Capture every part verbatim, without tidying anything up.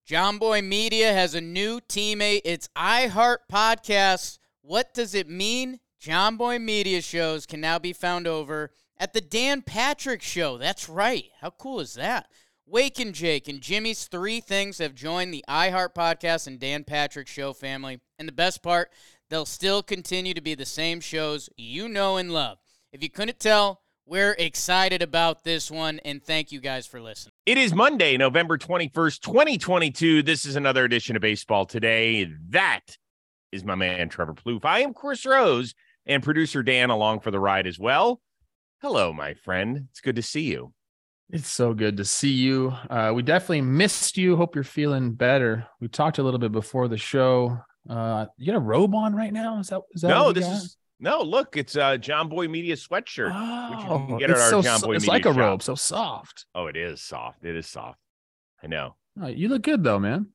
John Boy Media has a new teammate. It's iHeart Podcasts. What does it mean? John Boy Media shows can now be found over at the Dan Patrick Show. That's right. How cool is that? Wake and Jake and Jimmy's Three Things have joined the iHeart Podcast and Dan Patrick Show family. And the best part, they'll still continue to be the same shows you know and love. If you couldn't tell, we're excited about this one, and thank you guys for listening. It is Monday, November twenty-first, twenty twenty-two. This is another edition of Baseball Today. That is my man, Trevor Plouffe. I am Chris Rose, and producer Dan along for the ride as well. Hello, my friend. It's good to see you. It's so good to see you. Uh, we definitely missed you. Hope you're feeling better. We talked a little bit before the show. Uh, you got a robe on right now? Is that is that no? What This got? is no. Look, it's a John Boy Media sweatshirt. Oh, which you can get at it's our so, John Boy it's Media like a shop. robe, so soft. Oh, it is soft. It is soft. I know. Oh, you look good though, man.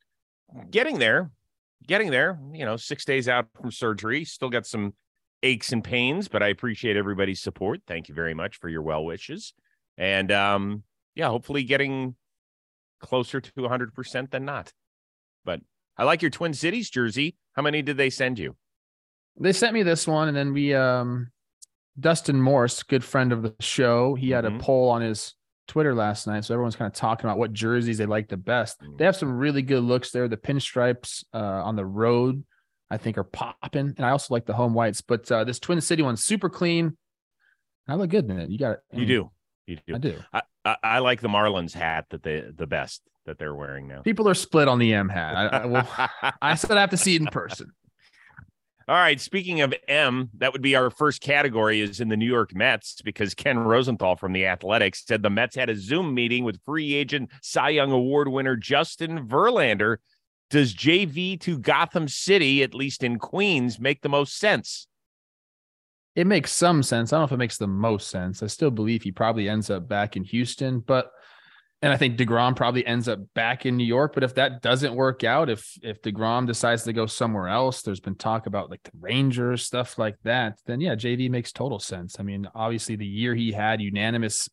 Getting there, getting there. You know, six days out from surgery, still got some aches and pains, but I appreciate everybody's support. Thank you very much for your well wishes, and um, yeah, hopefully getting closer to one hundred percent than not. But I like your Twin Cities jersey. How many did they send you? They sent me this one, and then we, um, Dustin Morse, good friend of the show, he had Mm-hmm. a poll on his Twitter last night, so everyone's kind of talking about what jerseys they like the best. Mm. They have some really good looks there. The pinstripes uh, on the road, I think, are popping, and I also like the home whites. But uh, this Twin City one's super clean. I look good in it. You got it. You do. You do. I do. I, I, I like the Marlins hat that they the best that they're wearing now. People are split on the M hat. I, I, will, I still have to see it in person. All right. Speaking of M, that would be our first category is in the New York Mets, because Ken Rosenthal from The Athletic said the Mets had a Zoom meeting with free agent Cy Young Award winner Justin Verlander. Does J V to Gotham City, at least in Queens, make the most sense? It makes some sense. I don't know if it makes the most sense. I still believe he probably ends up back in Houston, but and I think DeGrom probably ends up back in New York. But if that doesn't work out, if if DeGrom decides to go somewhere else, there's been talk about like the Rangers, stuff like that, then yeah, J V makes total sense. I mean, obviously the year he had unanimous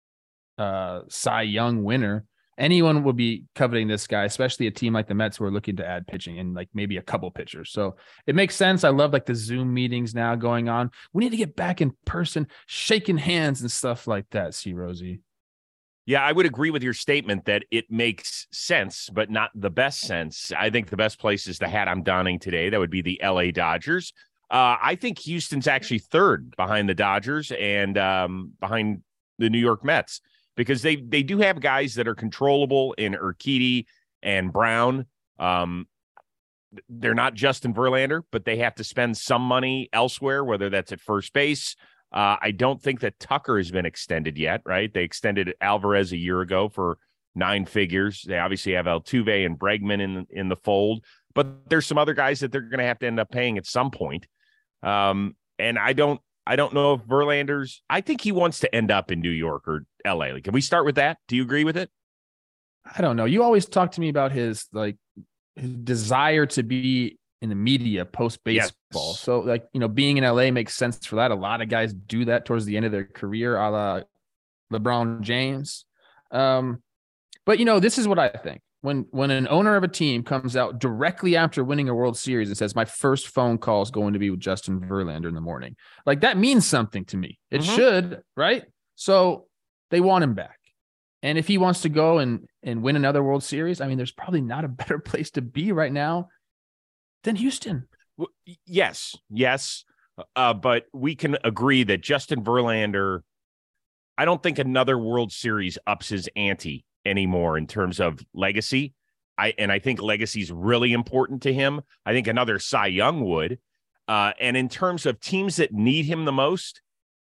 uh, Cy Young winner, anyone would be coveting this guy, especially a team like the Mets who are looking to add pitching and like maybe a couple pitchers. So it makes sense. I love like the Zoom meetings now going on. We need to get back in person, shaking hands and stuff like that. See, Rosie. Yeah, I would agree with your statement that it makes sense, but not the best sense. I think the best place is the hat I'm donning today. That would be the L A Dodgers. Uh, I think Houston's actually third behind the Dodgers and um, behind the New York Mets, because they they do have guys that are controllable in Urquidy and Brown. Um, they're not Justin Verlander, but they have to spend some money elsewhere, whether that's at first base. Uh, I don't think that Tucker has been extended yet, right? They extended Alvarez a year ago for nine figures. They obviously have Altuve and Bregman in, in the fold, but there's some other guys that they're going to have to end up paying at some point. Um, and I don't, I don't know if Verlander's, I think he wants to end up in New York or L A. Like, can we start with that? Do you agree with it? I don't know. You always talk to me about his like his desire to be in the media post baseball. Yes. So like, you know, being in L A makes sense for that. A lot of guys do that towards the end of their career, a la LeBron James. Um, but you know, this is what I think. When when an owner of a team comes out directly after winning a World Series and says, my first phone call is going to be with Justin Verlander in the morning, like that means something to me. It Mm-hmm. should, right? So they want him back. And if he wants to go and, and win another World Series, I mean, there's probably not a better place to be right now than Houston. Well, yes, yes. Uh, but we can agree that Justin Verlander, I don't think another World Series ups his ante anymore in terms of legacy. I and I think legacy is really important to him. I think another Cy Young would. Uh, and in terms of teams that need him the most,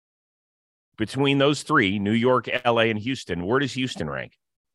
between those three, New York, L A, and Houston, where does Houston rank?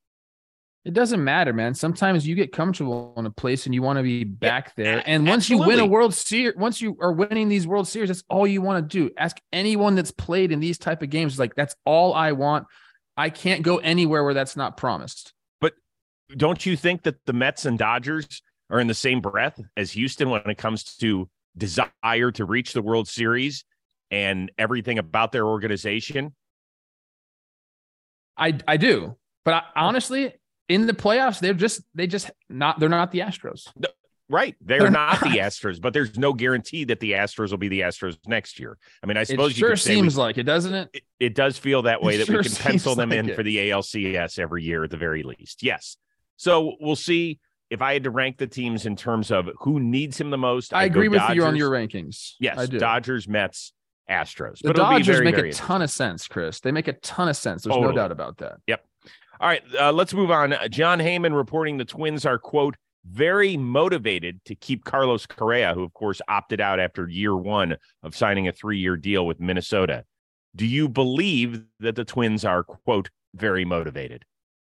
It doesn't matter, man. Sometimes you get comfortable in a place and you want to be back Yeah, there. a- And once absolutely. you win a World Series, once you are winning these World Series, that's all you want to do. Ask anyone that's played in these type of games. Like, that's all I want. I can't go anywhere where that's not promised. But don't you think that the Mets and Dodgers are in the same breath as Houston when it comes to desire to reach the World Series and everything about their organization? I I do. But I, honestly, in the playoffs, they're just they just not they're not the Astros. No, right. They're, they're not, not the Astros, but there's no guarantee that the Astros will be the Astros next year. I mean, I suppose it you sure could say seems we, like it, doesn't it? it? It does feel that way, it that sure we can pencil them like in it. for the A L C S every year at the very least. Yes. So we'll see. If I had to rank the teams in terms of who needs him the most, I I'd agree go with Dodgers. you on your rankings. Yes, I do. Dodgers, Mets, Astros. The but it'll be Dodgers very, make very a ton of sense, Chris. They make a ton of sense. There's Totally. no doubt about that. Yep. All right, uh, let's move on. John Heyman reporting the Twins are, quote, very motivated to keep Carlos Correa, who, of course, opted out after year one of signing a three-year deal with Minnesota. Do you believe that the Twins are, quote, very motivated?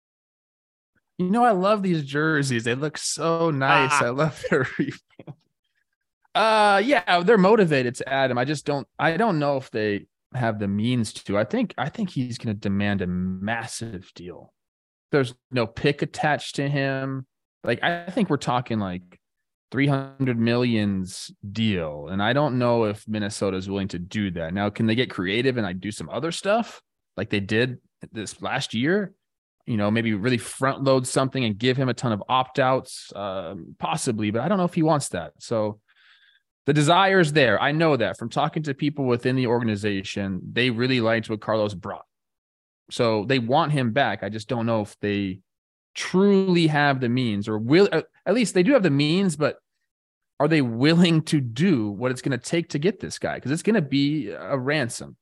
You know, I love these jerseys. They look so nice. Ah. I love their revamp. Uh, yeah, they're motivated to add him. I just don't. I don't know if they have the means to. I think. I think he's going to demand a massive deal. There's no pick attached to him. Like, I think we're talking like three hundred millions deal, and I don't know if Minnesota is willing to do that. Now, can they get creative and like do some other stuff like they did this last year? You know, maybe really front load something and give him a ton of opt outs, uh, possibly, but I don't know if he wants that. So the desire is there. I know that from talking to people within the organization, they really liked what Carlos brought. So they want him back. I just don't know if they truly have the means, or will, at least they do have the means, but are they willing to do what it's going to take to get this guy? Because it's going to be a ransom.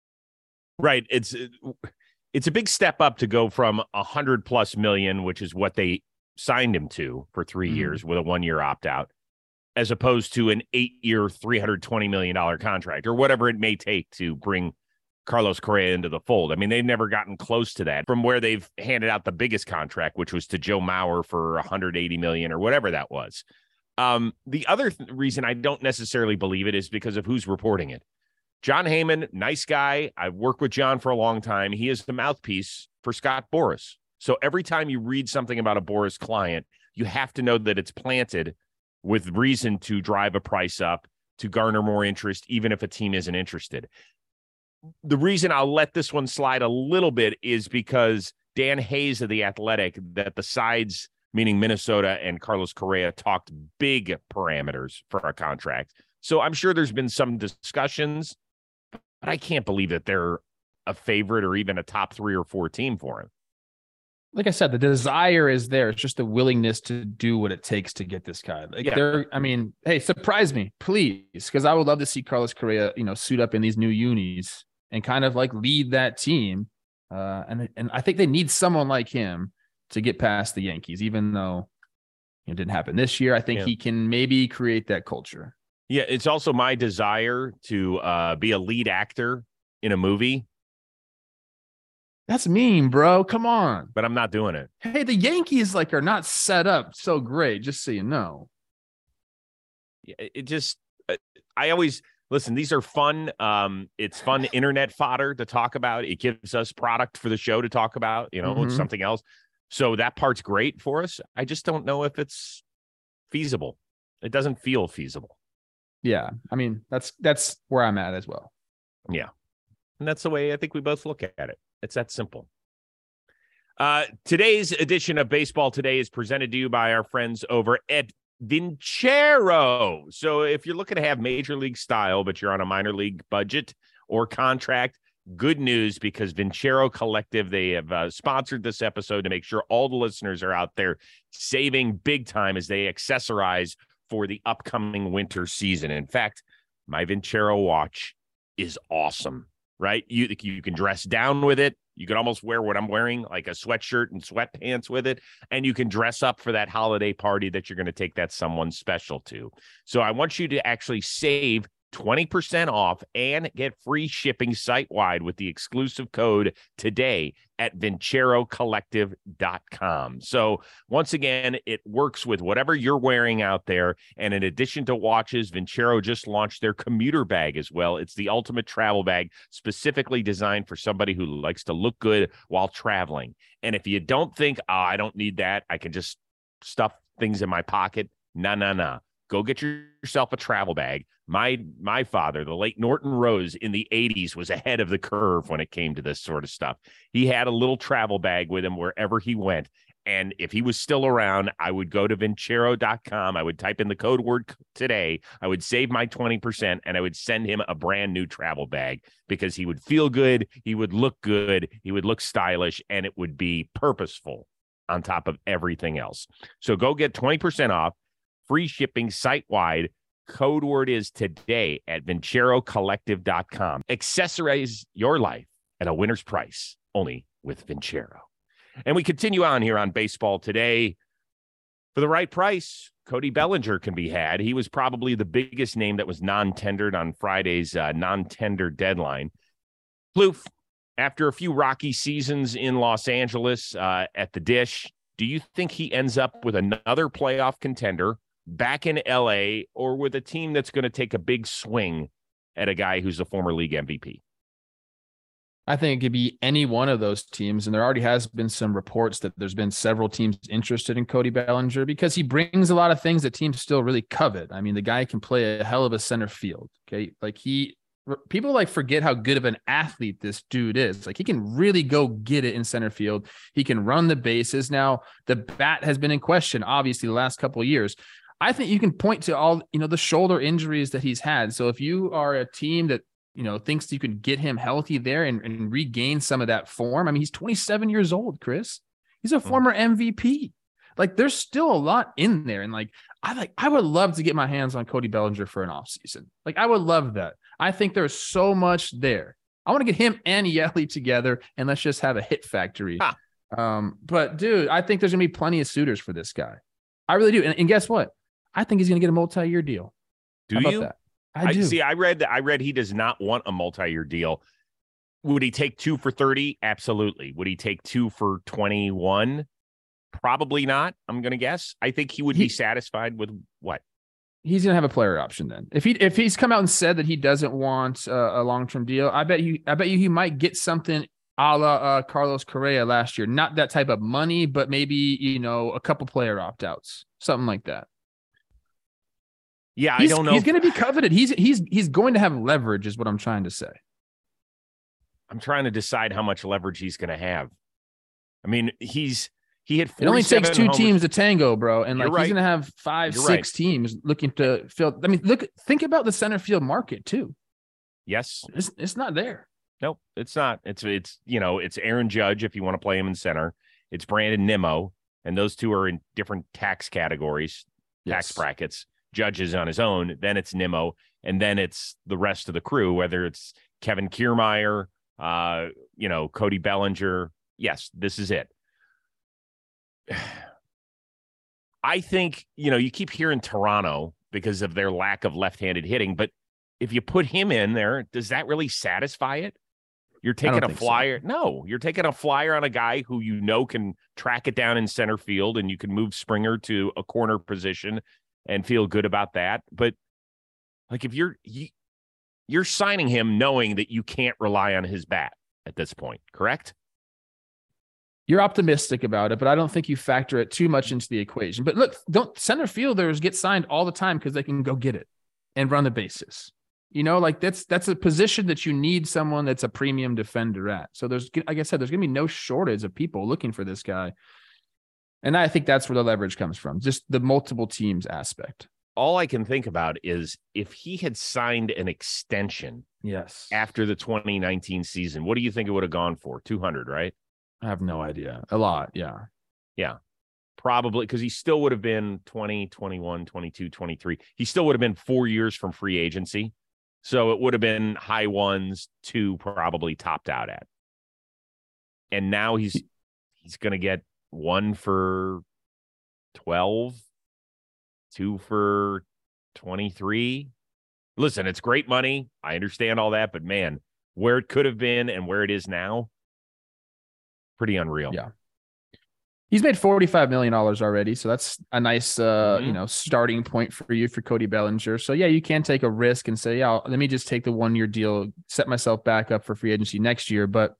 Right. It's it's a big step up to go from a hundred plus million, which is what they signed him to for three Mm-hmm. years with a one year opt out, as opposed to an eight year, three hundred twenty million dollars contract or whatever it may take to bring Carlos Correa into the fold. I mean, they've never gotten close to that from where they've handed out the biggest contract, which was to Joe Mauer for one hundred eighty million dollars or whatever that was. Um, the other th- reason I don't necessarily believe it is because of who's reporting it. John Heyman, nice guy. I've worked with John for a long time. He is the mouthpiece for Scott Boras. So every time you read something about a Boras client, you have to know that it's planted with reason to drive a price up, to garner more interest, even if a team isn't interested. The reason I'll let this one slide a little bit is because Dan Hayes of The Athletic, that the sides, meaning Minnesota and Carlos Correa, talked big parameters for a contract. So I'm sure there's been some discussions, but I can't believe that they're a favorite or even a top three or four team for him. Like I said, the desire is there. It's just the willingness to do what it takes to get this guy. Like Yeah. they're, I mean, hey, surprise me, please, because I would love to see Carlos Correa, you know, suit up in these new unis and kind of like lead that team. Uh, and and I think they need someone like him to get past the Yankees, even though it didn't happen this year. I think Yeah. he can maybe create that culture. Yeah, it's also my desire to uh, be a lead actor in a movie, That's mean, bro. Come on. but I'm not doing it. Hey, the Yankees like are not set up so great, just so you know. Yeah, It it just, uh, I always listen. These are fun. Um, it's fun internet fodder to talk about. It gives us product for the show to talk about. You know, it's Mhm. something else. So that part's great for us. I just don't know if it's feasible. It doesn't feel feasible. Yeah, I mean, that's that's where I'm at as well. Yeah. And that's the way I think we both look at it. It's that simple. Uh, today's edition of Baseball Today is presented to you by our friends over at Vincero. So if you're looking to have major league style, but you're on a minor league budget or contract, good news, because Vincero Collective, they have uh, sponsored this episode to make sure all the listeners are out there saving big time as they accessorize for the upcoming winter season. In fact, my Vincero watch is awesome, right? You, you can dress down with it. You can almost wear what I'm wearing, like a sweatshirt and sweatpants with it. And you can dress up for that holiday party that you're going to take that someone special to. So I want you to actually save twenty percent off and get free shipping site-wide with the exclusive code today at Vincero Collective dot com. So once again, it works with whatever you're wearing out there. And in addition to watches, Vincero just launched their commuter bag as well. It's the ultimate travel bag, specifically designed for somebody who likes to look good while traveling. And if you don't think, oh, I don't need that, I can just stuff things in my pocket. No, no, no. Go get yourself a travel bag. My my father, the late Norton Rose, in the eighties was ahead of the curve when it came to this sort of stuff. He had a little travel bag with him wherever he went, And if he was still around, I would go to Vincero dot com. I would type in the code word today. I would save my twenty percent and I would send him a brand new travel bag because he would feel good. He would look good. He would look stylish, and it would be purposeful on top of everything else. So go get twenty percent off, free shipping site wide. Code word is today at Vincero Collective dot com. Accessorize your life at a winner's price, only with Vincero. And we continue on here on Baseball Today. For the right price, Cody Bellinger can be had. He was probably the biggest name that was non-tendered on Friday's uh, non-tender deadline. Plouffe, after a few rocky seasons in Los Angeles uh, at the Dish, do you think he ends up with another playoff contender back in L A, or with a team that's going to take a big swing at a guy who's a former league M V P? I think it could be any one of those teams. And there already has been some reports that there's been several teams interested in Cody Bellinger because he brings a lot of things that teams still really covet. I mean, the guy can play a hell of a center field. Okay. Like he, people like forget how good of an athlete this dude is. Like he can really go get it in center field. He can run the bases. Now the bat has been in question, obviously, the last couple of years. I think you can point to all, you know, the shoulder injuries that he's had. So if you are a team that, you know, thinks you can get him healthy there and, and regain some of that form. I mean, he's twenty-seven years old, Chris. He's a former M V P. Like there's still a lot in there. And like, I like, I would love to get my hands on Cody Bellinger for an offseason. Like I would love that. I think there's so much there. I want to get him and Yelly together and let's just have a hit factory. Huh. Um, but dude, I think there's gonna be plenty of suitors for this guy. I really do. And, and guess what? I think he's gonna get a multi-year deal. Do How about you? that? I do. I, see, I read that. I read he does not want a multi-year deal. Would he take two for thirty? Absolutely. Would he take two for twenty-one? Probably not. I'm going to guess. I think he would He- be satisfied with what? He's gonna have a player option then. If he if he's come out and said that he doesn't want uh, a long term deal, I bet you I bet you he might get something a la uh, Carlos Correa last year. Not that type of money, but maybe you know a couple player opt outs, something like that. Yeah, He's, I don't know. He's if- going to be coveted. He's he's he's going to have leverage, is what I'm trying to say. I'm trying to decide how much leverage he's going to have. I mean, he's he had It only takes two homers. teams to tango, bro, and like You're right. he's going to have five, You're six right. teams looking to fill. I mean, look, think about the center field market too. Yes. It's it's not there. Nope, it's not. It's it's you know, it's Aaron Judge if you want to play him in center. It's Brandon Nimmo, and those two are in different tax categories, tax Yes. brackets. Judge is on his own, then it's Nimmo, and then it's the rest of the crew, whether it's Kevin Kiermaier, uh, you know, Cody Bellinger. Yes, this is it. I think, you know, you keep hearing Toronto because of their lack of left-handed hitting, but if you put him in there, does that really satisfy it? You're taking a think so. flyer. No, you're taking a flyer on a guy who you know can track it down in center field, and you can move Springer to a corner position and feel good about that. But like if you're you, you're signing him knowing that you can't rely on his bat at this point, correct? You're optimistic about it, but I don't think you factor it too much into the equation. But look, don't center fielders get signed all the time because they can go get it and run the bases. You know, like that's that's a position that you need someone that's a premium defender at. So there's, like I said, there's gonna be no shortage of people looking for this guy. And I think that's where the leverage comes from, just the multiple teams aspect. All I can think about is if he had signed an extension Yes. after the twenty nineteen season, what do you think it would have gone for? two hundred, right? I have no idea. A lot. Yeah. Yeah, probably, because he still would have been twenty, twenty-one, twenty-two, twenty-three. He still would have been four years from free agency. So it would have been high ones, two probably topped out at. And now he's he's going to get one for twelve, two for twenty-three. Listen, it's great money. I understand all that, but man, where it could have been and where it is now, pretty unreal. Yeah. He's made forty-five million dollars already. So that's a nice, uh, Mhm. you know, starting point for you for Cody Bellinger. So yeah, you can take a risk and say, yeah, let me just take the one year deal, set myself back up for free agency next year. But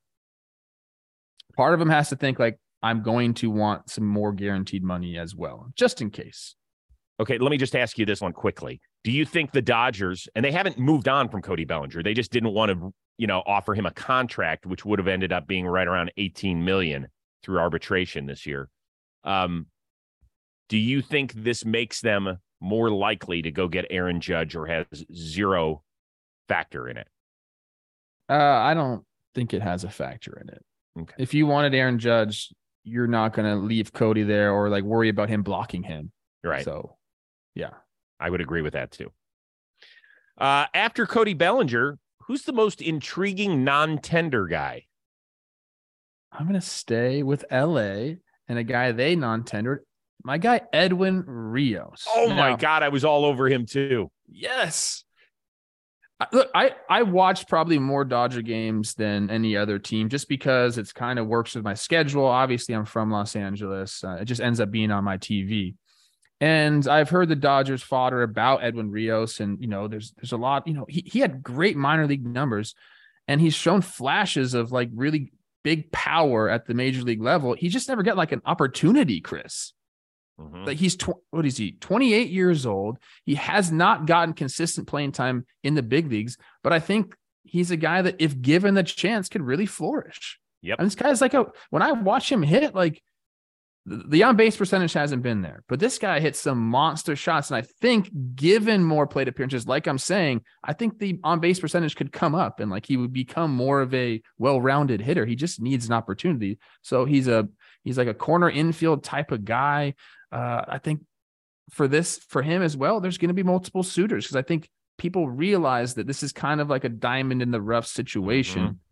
part of him has to think like, I'm going to want some more guaranteed money as well, just in case. Okay, let me just ask you this one quickly. Do you think the Dodgers, and they haven't moved on from Cody Bellinger, they just didn't want to, you know, offer him a contract, which would have ended up being right around eighteen million dollars through arbitration this year. Um, do you think this makes them more likely to go get Aaron Judge, or has zero factor in it? Uh, I don't think it has a factor in it. Okay. If you wanted Aaron Judge, you're not going to leave Cody there or like worry about him blocking him. Right. So, yeah. I would agree with that too. Uh, after Cody Bellinger, who's the most intriguing non-tender guy? I'm going to stay with L A and a guy they non-tendered. My guy, Edwin Rios. Oh, now, my God. I was all over him too. Yes. Look, I, I watched probably more Dodger games than any other team just because it's kind of works with my schedule. Obviously, I'm from Los Angeles. Uh, it just ends up being on my T V. And I've heard the Dodgers fodder about Edwin Rios. And, you know, there's there's a lot, you know, he, he had great minor league numbers. And he's shown flashes of like really big power at the major league level. He just never got like an opportunity, Chris. Mm-hmm. Like he's, tw- what is he, twenty-eight years old. He has not gotten consistent playing time in the big leagues, but I think he's a guy that if given the chance could really flourish. Yep. And this guy's like, a, when I watch him hit, like the, the on base percentage hasn't been there, but this guy hits some monster shots. And I think given more plate appearances, like I'm saying, I think the on base percentage could come up and like he would become more of a well-rounded hitter. He just needs an opportunity. So he's a, he's like a corner infield type of guy. Uh, I think for this, for him as well, there's going to be multiple suitors because I think people realize that this is kind of like a diamond in the rough situation. Mm-hmm.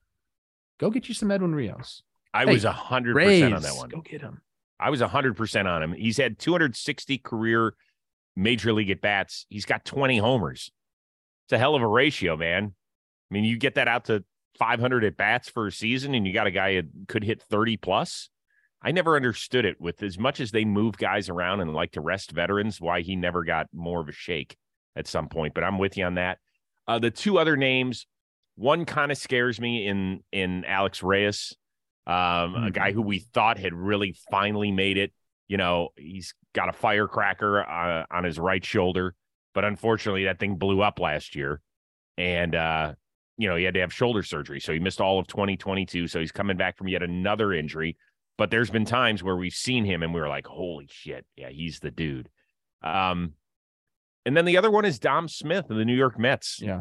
Go get you some Edwin Rios. I hey, was one hundred percent on that one. Go get him. I was one hundred percent on him. He's had two hundred sixty career major league at-bats. He's got twenty homers. It's a hell of a ratio, man. I mean, you get that out to five hundred at-bats for a season, and you got a guy who could hit thirty plus. I never understood it with as much as they move guys around and like to rest veterans, why he never got more of a shake at some point. But I'm with you on that. Uh, the two other names, one kind of scares me in, in Alex Reyes, um, mm-hmm. a guy who we thought had really finally made it. You know, he's got a firecracker uh, on his right shoulder, but unfortunately that thing blew up last year. And, uh, you know, he had to have shoulder surgery. So he missed all of twenty twenty-two. So he's coming back from yet another injury. But there's been times where we've seen him and we were like, holy shit, yeah, he's the dude. Um, and then the other one is Dom Smith of the New York Mets, yeah,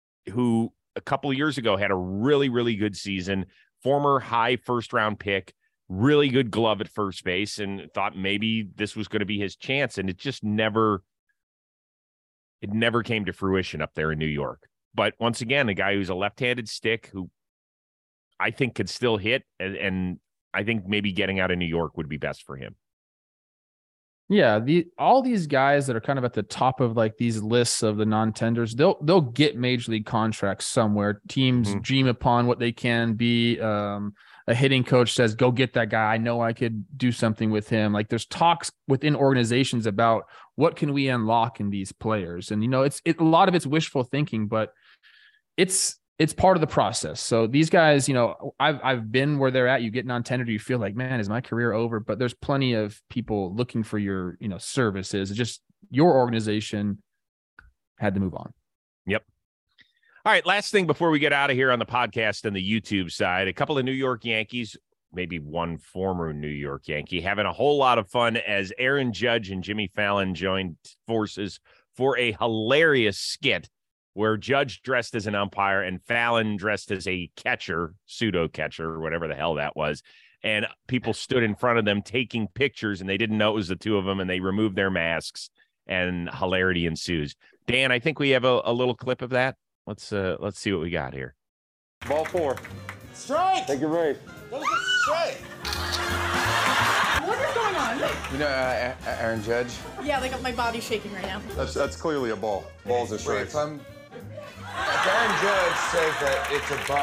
who a couple of years ago had a really, really good season, former high first-round pick, really good glove at first base, and thought maybe this was going to be his chance, and it just never, it never came to fruition up there in New York. But once again, a guy who's a left-handed stick who I think could still hit, and, and I think maybe getting out of New York would be best for him. Yeah, the all these guys that are kind of at the top of like these lists of the non-tenders, they'll they'll get major league contracts somewhere. Teams mm-hmm. dream upon what they can be. Um, a hitting coach says, "Go get that guy. I know I could do something with him." Like there's talks within organizations about what can we unlock in these players, and you know, it's it, a lot of it's wishful thinking, but it's. It's part of the process. So these guys, you know, I've I've been where they're at. You get non-tendered, you feel like, man, is my career over? But there's plenty of people looking for your, you know, services. It's just your organization had to move on. Yep. All right. Last thing before we get out of here on the podcast and the YouTube side, a couple of New York Yankees, maybe one former New York Yankee, having a whole lot of fun as Aaron Judge and Jimmy Fallon joined forces for a hilarious skit where Judge dressed as an umpire and Fallon dressed as a catcher, pseudo catcher, or whatever the hell that was. And people stood in front of them taking pictures and they didn't know it was the two of them, and they removed their masks and hilarity ensues. Dan, I think we have a, a little clip of that. Let's uh, let's see what we got here. Ball four. Strike! Take it right. That was a strike. What is going on? You know uh, Aaron Judge? Yeah, like my body's shaking right now. That's that's clearly a ball. Ball's a strike. If, I'm, if Aaron Judge says that it's a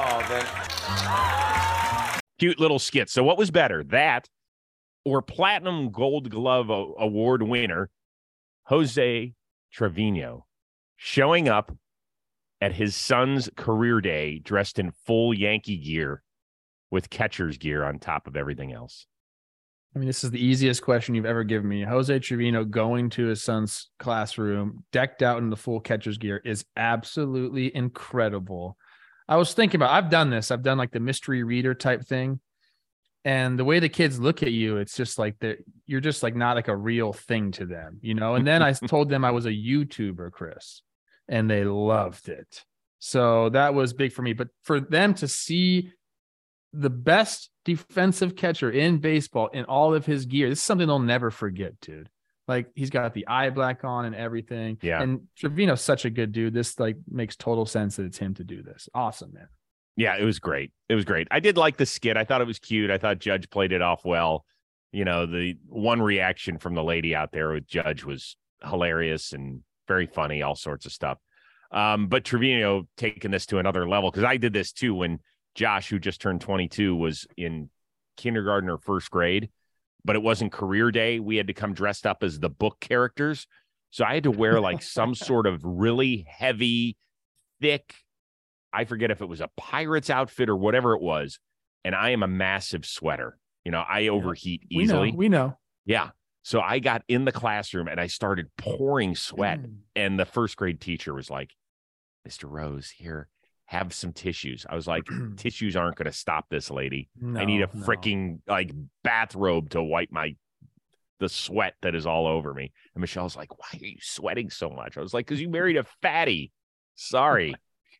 ball, then... Cute little skit. So what was better, that or Platinum Gold Glove Award winner Jose Trevino showing up at his son's career day dressed in full Yankee gear with catcher's gear on top of everything else? I mean, this is the easiest question you've ever given me. Jose Trevino going to his son's classroom, decked out in the full catcher's gear, is absolutely incredible. I was thinking about, I've done this. I've done like the mystery reader type thing. And the way the kids look at you, it's just like that. You're just like not like a real thing to them, you know? And then I told them I was a YouTuber, Chris, and they loved it. So that was big for me. But for them to see the best defensive catcher in baseball in all of his gear, this is something they'll never forget, dude. Like, he's got the eye black on and everything. Yeah. And Trevino's such a good dude. This like makes total sense that it's him to do this. Awesome, man. Yeah, it was great. It was great. I did like the skit. I thought it was cute. I thought Judge played it off well. You know, the one reaction from the lady out there with Judge was hilarious and very funny, all sorts of stuff. Um, but Trevino taking this to another level, because I did this too when Josh, who just turned twenty-two, was in kindergarten or first grade, but it wasn't career day. We had to come dressed up as the book characters. So I had to wear like some sort of really heavy, thick, I forget if it was a pirate's outfit or whatever it was. And I am a massive sweater. You know, I overheat we easily. Know, we know. Yeah. So I got in the classroom and I started pouring sweat. Mm. And the first grade teacher was like, Mister Rose, here, have some tissues. I was like, tissues aren't going to stop this lady. No, I need a no. freaking like bathrobe to wipe my the sweat that is all over me. And Michelle's like, why are you sweating so much? I was like, because you married a fatty. Sorry.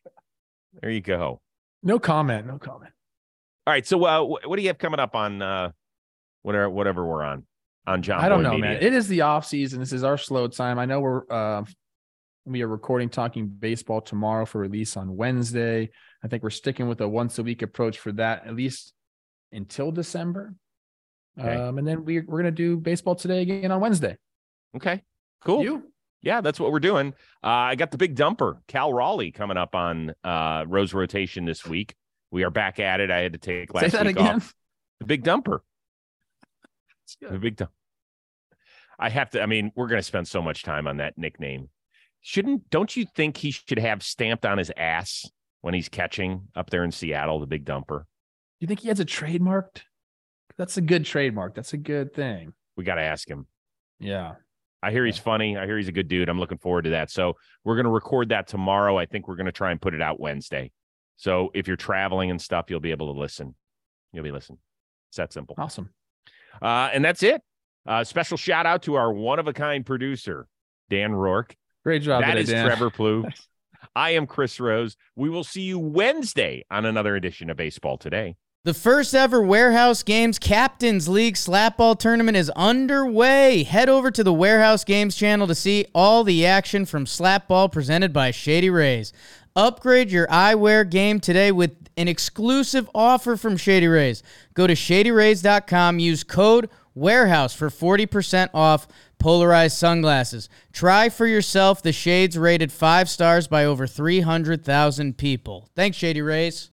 There you go. No comment. No comment. All right. So uh, what do you have coming up on uh, whatever whatever we're on on John? I don't Boy know, Media? man. It is the off season. This is our slow time. I know we're uh, we are recording Talking Baseball tomorrow for release on Wednesday. I think we're sticking with a once a week approach for that, at least until December. Okay. Um, and then we, we're going to do Baseball Today again on Wednesday. Okay. Cool. You? Yeah, that's what we're doing. Uh, I got the big dumper, Cal Raleigh, coming up on uh, Rose Rotation this week. We are back at it. I had to take last Say that week again. off. The big dumper. The big dump. I have to. I mean, we're going to spend so much time on that nickname. Shouldn't? Don't you think he should have stamped on his ass when he's catching up there in Seattle, the big dumper? You think he has a trademarked? That's a good trademark. That's a good thing. We got to ask him. Yeah. I hear he's funny. I hear he's a good dude. I'm looking forward to that. So we're going to record that tomorrow. I think we're going to try and put it out Wednesday. So if you're traveling and stuff, you'll be able to listen. You'll be listening. It's that simple. Awesome. Uh, and that's it. Uh, special shout out to our one-of-a-kind producer, Dan Rourke. Great job. That today, is Dan. Trevor Plouffe. I am Chris Rose. We will see you Wednesday on another edition of Baseball Today. The first ever Warehouse Games Captains League Slapball Tournament is underway. Head over to the Warehouse Games channel to see all the action from Slapball presented by Shady Rays. Upgrade your eyewear game today with an exclusive offer from Shady Rays. Go to shady rays dot com, use code WAREHOUSE for forty percent off polarized sunglasses. Try for yourself the shades rated five stars by over three hundred thousand people. Thanks, Shady Rays.